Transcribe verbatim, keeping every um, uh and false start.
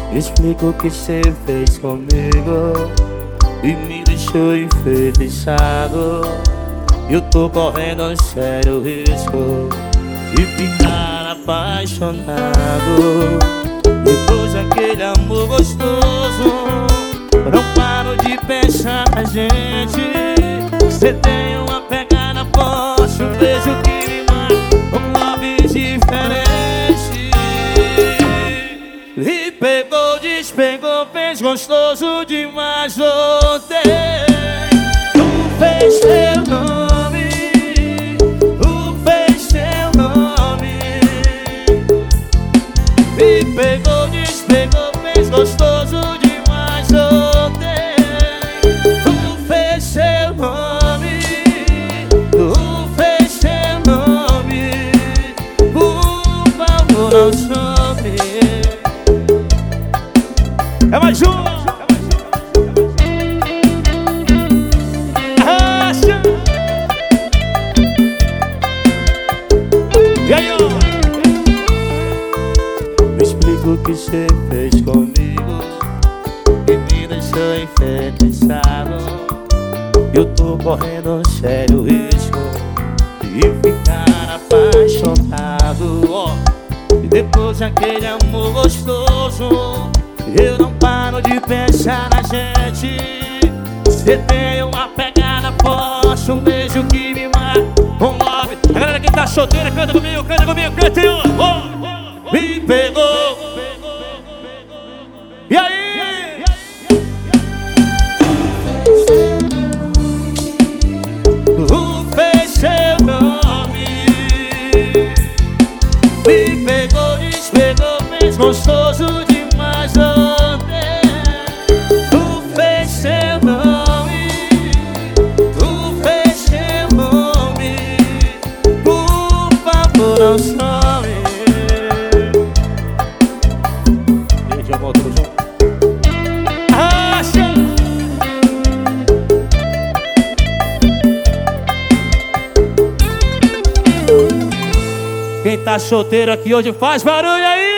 Explica o que cê fez comigo e me deixou enfeitiçado. Eu tô correndo um sério risco de ficar apaixonado. Depois daquele amor gostoso, não paro de pensar na gente. Cê tem uma pegada forte, um beijo que me mata, um love diferente. E pegou, despegou, fez gostoso demais ontem. Tu fez seu nome, tu fez seu nome. E pegou, despegou, fez gostoso demais ontem. Tu fez seu nome, tu fez seu nome. Por favor, não some. É mais um. Arrasta. E aí, ó. Me explica o que cê fez comigo e me deixou enfeitiçado. Eu tô correndo um sério risco de ficar apaixonado, ó. E depois daquele amor gostoso, eu não paro de pensar na gente. Cê tem uma pegada forte, um beijo que me mata, um love. A galera que tá solteira, canta comigo, canta comigo, canta eu. Oh, me pegou. E aí? Tu fez seu nome. Me pegou, despegou, fez gostoso demais ontem. Tu fez seu nome, tu fez seu nome. Por favor, não some. Gente, eu volto junto. Acha. Quem tá solteiro aqui hoje faz barulho aí.